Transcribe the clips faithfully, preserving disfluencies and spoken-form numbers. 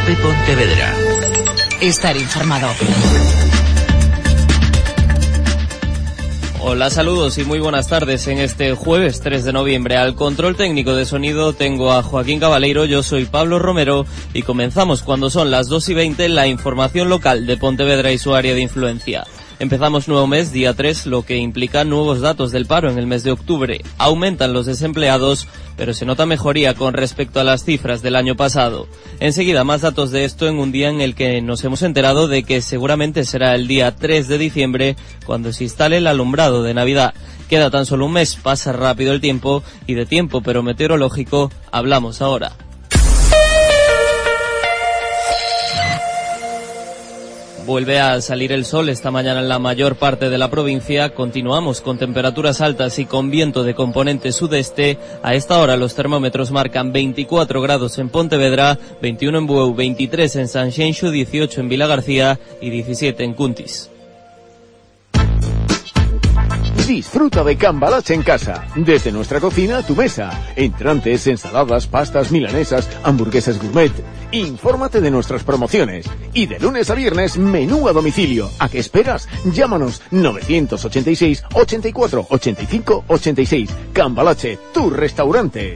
Cope Pontevedra. Estar informado. Hola, saludos y muy buenas tardes en este jueves tres de noviembre. Al control técnico de sonido tengo a Joaquín Cabaleiro, yo soy Pablo Romero y comenzamos cuando son las dos y veinte la información local de Pontevedra y su área de influencia. Empezamos nuevo mes, día tres, lo que implica nuevos datos del paro en el mes de octubre. Aumentan los desempleados, pero se nota mejoría con respecto a las cifras del año pasado. Enseguida más datos de esto en un día en el que nos hemos enterado de que seguramente será el día tres de diciembre cuando se instale el alumbrado de Navidad. Queda tan solo un mes, pasa rápido el tiempo y de tiempo pero meteorológico hablamos ahora. Vuelve a salir el sol esta mañana en la mayor parte de la provincia. Continuamos con temperaturas altas y con viento de componente sudeste. A esta hora los termómetros marcan veinticuatro grados en Pontevedra, veintiuno en Bueu, veintitrés en Sanxenxo, dieciocho en Vilagarcía y diecisiete en Cuntis. Disfruta de Cambalache en casa, desde nuestra cocina a tu mesa. Entrantes, ensaladas, pastas, milanesas, hamburguesas gourmet. Infórmate de nuestras promociones. Y de lunes a viernes, menú a domicilio. ¿A qué esperas? Llámanos novecientos ochenta y seis, ochenta y cuatro, ochenta y cinco, ochenta y seis. Cambalache, tu restaurante.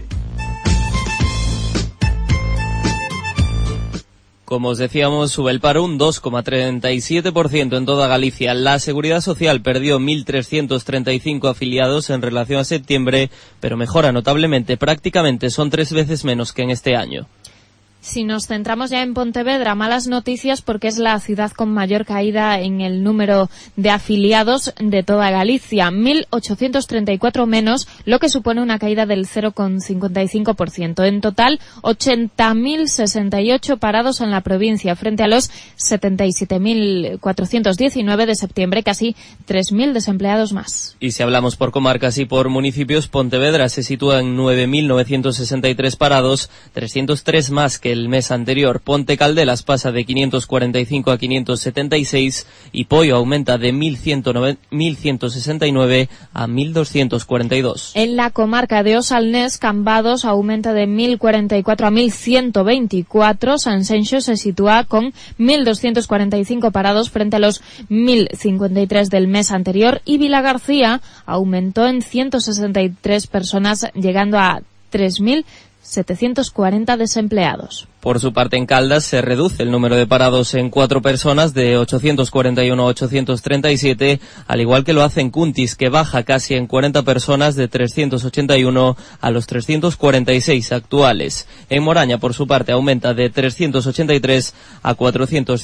Como os decíamos, sube el paro un dos coma treinta y siete por ciento en toda Galicia. La Seguridad Social perdió mil trescientos treinta y cinco afiliados en relación a septiembre, pero mejora notablemente, prácticamente son tres veces menos que en este año. Si nos centramos ya en Pontevedra, malas noticias porque es la ciudad con mayor caída en el número de afiliados de toda Galicia, mil ochocientos treinta y cuatro menos, lo que supone una caída del cero coma cincuenta y cinco por ciento. En total, ochenta mil sesenta y ocho parados en la provincia, frente a los setenta y siete mil cuatrocientos diecinueve de septiembre, casi tres mil desempleados más. Y si hablamos por comarcas y por municipios, Pontevedra se sitúa en nueve mil novecientos sesenta y tres parados, trescientos tres más que el mes anterior. Ponte Caldelas pasa de quinientos cuarenta y cinco a quinientos setenta y seis y Poio aumenta de mil ciento sesenta y nueve a mil doscientos cuarenta y dos. En la comarca de Osalnés, Cambados aumenta de mil cuarenta y cuatro a mil ciento veinticuatro. Sanxenxo se sitúa con mil doscientos cuarenta y cinco parados frente a los mil cincuenta y tres del mes anterior y Vilagarcía aumentó en ciento sesenta y tres personas, llegando a tres mil setecientos cuarenta desempleados. Por su parte, en Caldas se reduce el número de parados en cuatro personas, de ochocientos cuarenta y uno a ochocientos treinta y siete, al igual que lo hace en Cuntis, que baja casi en cuarenta personas, de trescientos ochenta y uno a los trescientos cuarenta y seis actuales. En Moraña, por su parte, aumenta de trescientos ochenta y tres a cuatrocientos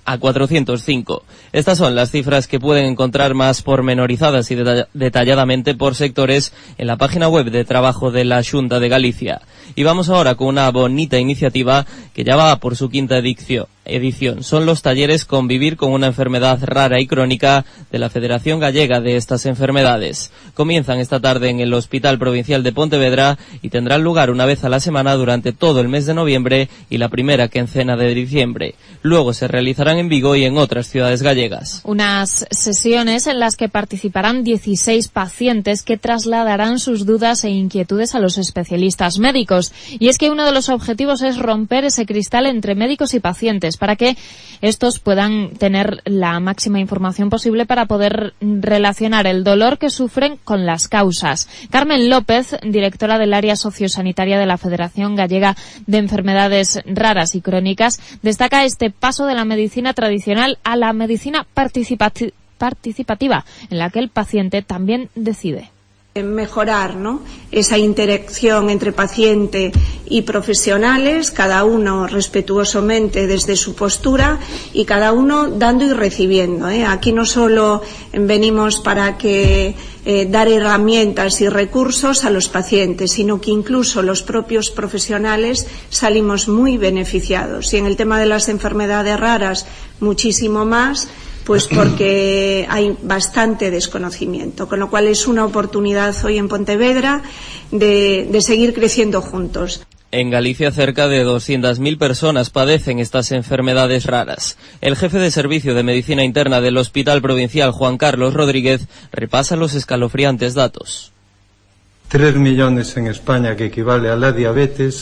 cinco. Estas son las cifras que pueden encontrar más pormenorizadas y detall- detalladamente por sectores en la página web de trabajo de la Xunta de Galicia. Y vamos ahora con una bonita iniciativa que ya va por su quinta edición. edición. Son los talleres Convivir con una enfermedad rara y crónica de la Federación Gallega de estas enfermedades. Comienzan esta tarde en el Hospital Provincial de Pontevedra y tendrán lugar una vez a la semana durante todo el mes de noviembre y la primera quincena de diciembre. Luego se realizarán en Vigo y en otras ciudades gallegas. Unas sesiones en las que participarán dieciséis pacientes que trasladarán sus dudas e inquietudes a los especialistas médicos. Y es que uno de los objetivos es romper ese cristal entre médicos y pacientes, para que estos puedan tener la máxima información posible para poder relacionar el dolor que sufren con las causas. Carmen López, directora del área sociosanitaria de la Federación Gallega de Enfermedades Raras y Crónicas, destaca este paso de la medicina tradicional a la medicina participati- participativa, en la que el paciente también decide. Mejorar, ¿no?, esa interacción entre paciente y profesionales, cada uno respetuosamente desde su postura y cada uno dando y recibiendo, ¿eh? Aquí no solo venimos para que eh, dar herramientas y recursos a los pacientes, sino que incluso los propios profesionales salimos muy beneficiados. Y en el tema de las enfermedades raras, muchísimo más, pues porque hay bastante desconocimiento, con lo cual es una oportunidad hoy en Pontevedra de, de seguir creciendo juntos. En Galicia cerca de doscientas mil personas padecen estas enfermedades raras. El jefe de servicio de medicina interna del Hospital Provincial, Juan Carlos Rodríguez, repasa los escalofriantes datos. Tres millones en España, que equivale a la diabetes,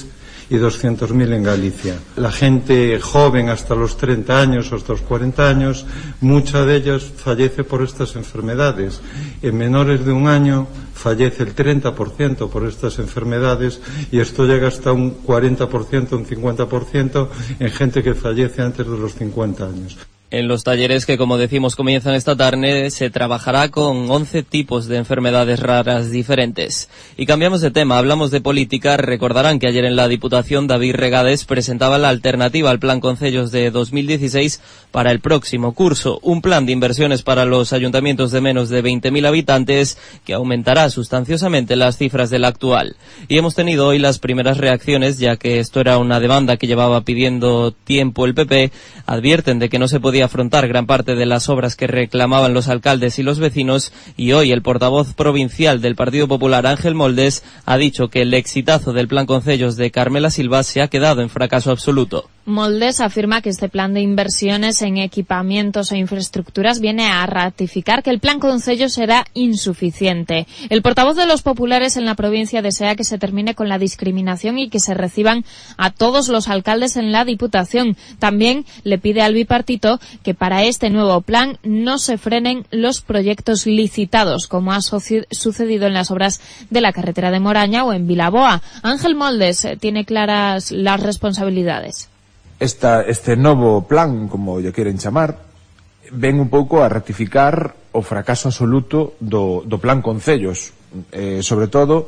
y doscientos mil en Galicia. La gente joven hasta los treinta años, hasta los cuarenta años, mucha de ellas fallece por estas enfermedades. En menores de un año fallece el treinta por ciento por estas enfermedades y esto llega hasta un cuarenta por ciento, un cincuenta por ciento en gente que fallece antes de los cincuenta años. En los talleres que, como decimos, comienzan esta tarde, se trabajará con once tipos de enfermedades raras diferentes. Y cambiamos de tema, hablamos de política. Recordarán que ayer en la Diputación David Regades presentaba la alternativa al Plan Concellos de dos mil dieciséis para el próximo curso. Un plan de inversiones para los ayuntamientos de menos de veinte mil habitantes que aumentará sustanciosamente las cifras del actual. Y hemos tenido hoy las primeras reacciones, ya que esto era una demanda que llevaba pidiendo tiempo el P P. Advierten de que no se podía afrontar gran parte de las obras que reclamaban los alcaldes y los vecinos, y hoy el portavoz provincial del Partido Popular, Ángel Moldes, ha dicho que el exitazo del Plan Concellos de Carmela Silva se ha quedado en fracaso absoluto. Moldes afirma que este plan de inversiones en equipamientos e infraestructuras viene a ratificar que el Plan Concellos será insuficiente. El portavoz de los populares en la provincia desea que se termine con la discriminación y que se reciban a todos los alcaldes en la Diputación. También le pide al bipartito que para este nuevo plan no se frenen los proyectos licitados, como ha sucedido en las obras de la carretera de Moraña o en Vilaboa. Ángel Moldes tiene claras las responsabilidades. Esta, este novo plan, como lle queren chamar, ven un pouco a ratificar o fracaso absoluto do, do Plan Concellos. Eh, sobre todo,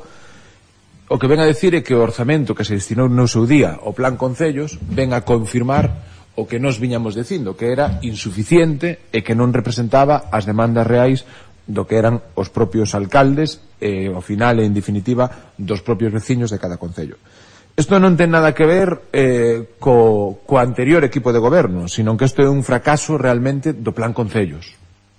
o que ven a decir é que o orzamento que se destinou no seu día ao Plan Concellos ven a confirmar o que nos viñamos dicindo, que era insuficiente e que non representaba as demandas reais do que eran os propios alcaldes e, ao final, e en definitiva, dos propios veciños de cada concello. Isto non ten nada que ver eh, co, co anterior equipo de goberno, sino que isto é un fracaso realmente do Plan Concellos.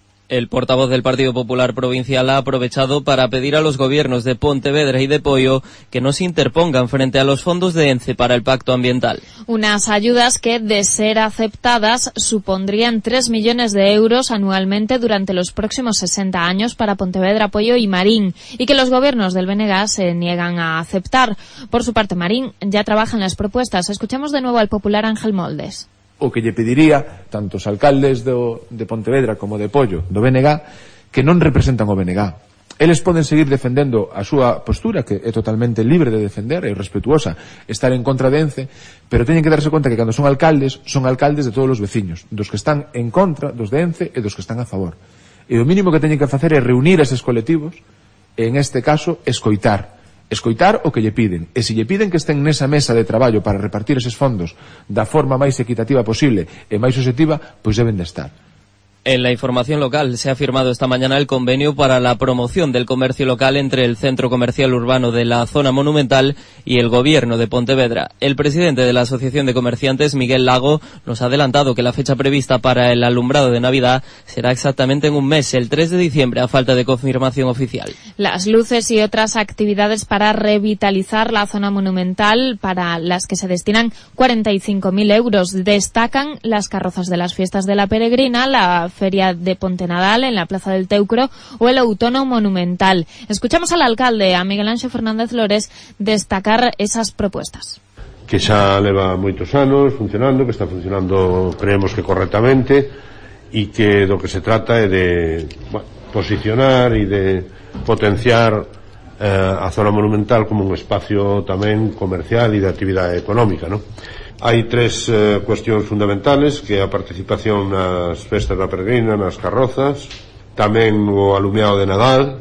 El portavoz del Partido Popular Provincial ha aprovechado para pedir a los gobiernos de Pontevedra y de Poio que no se interpongan frente a los fondos de ENCE para el Pacto Ambiental. Unas ayudas que, de ser aceptadas, supondrían tres millones de euros anualmente durante los próximos sesenta años para Pontevedra, Poio y Marín, y que los gobiernos del B N G se niegan a aceptar. Por su parte, Marín ya trabaja en las propuestas. Escuchamos de nuevo al popular Ángel Moldes. O que lle pediría tanto os alcaldes do, de Pontevedra como de Poio do B N G que non representan o B N G. Eles poden seguir defendendo a súa postura, que é totalmente libre de defender e respetuosa, estar en contra de ENCE, pero teñen que darse conta que cando son alcaldes, son alcaldes de todos os veciños, dos que están en contra dos de ENCE e dos que están a favor. E o mínimo que teñen que facer é reunir eses colectivos e, en este caso, escoitar. Escoitar o que lle piden, e se lle piden que estén nesa mesa de traballo para repartir eses fondos da forma máis equitativa posible e máis obxectiva, pois deben de estar. En la información local se ha firmado esta mañana el convenio para la promoción del comercio local entre el Centro Comercial Urbano de la Zona Monumental y el Gobierno de Pontevedra. El presidente de la Asociación de Comerciantes, Miguel Lago, nos ha adelantado que la fecha prevista para el alumbrado de Navidad será exactamente en un mes, el tres de diciembre, a falta de confirmación oficial. Las luces y otras actividades para revitalizar la zona monumental, para las que se destinan cuarenta y cinco mil euros. Destacan las carrozas de las fiestas de la Peregrina, la Feria de Pontenadal en la Plaza del Teucro o el Outono Monumental. Escuchamos al alcalde, a Miguel Ángel Fernández Lores, destacar esas propuestas. Que xa leva moitos anos funcionando, que está funcionando, creemos que correctamente, e que do que se trata é de bueno, posicionar e de potenciar eh, a zona monumental como un espacio tamén comercial e de actividade económica, ¿no? Hai tres eh, cuestións fundamentales, que é a participación nas festas da Peregrina, nas carrozas, tamén o alumeado de Nadal,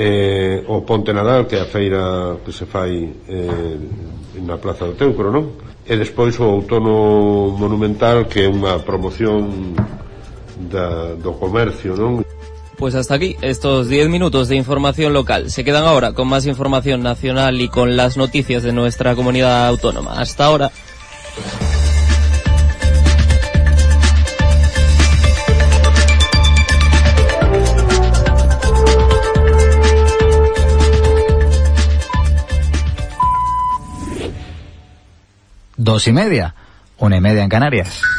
eh, o Ponte Nadal, que é a feira que se fai eh, na Plaza do Teucro, non? E despois o Outono Monumental, que é unha promoción da, do comercio, non? Pues hasta aquí estos diez minutos de información local. Se quedan ahora con más información nacional y con las noticias de nuestra comunidad autónoma. Hasta ahora. Dos y media, una y media en Canarias.